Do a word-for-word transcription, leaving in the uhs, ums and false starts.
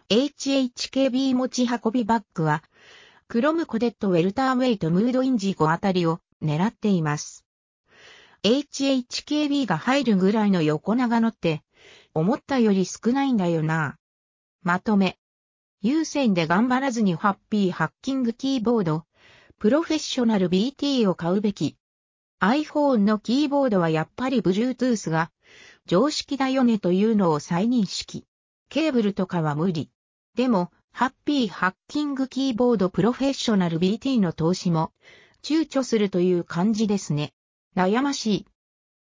エイチエイチケービー 持ち運びバッグは、クロムコデットウェルターウェイトムードインジゴあたりを狙っています。エイチエイチケービー が入るぐらいの横長のって、思ったより少ないんだよな。まとめ。有線で頑張らずにハッピーハッキングキーボード、プロフェッショナル ビーティー を買うべき。iPhone のキーボードはやっぱり Bluetooth が常識だよねというのを再認識。ケーブルとかは無理。でも、ハッピーハッキングキーボードプロフェッショナル ビーティー の投資も躊躇するという感じですね。悩ましい。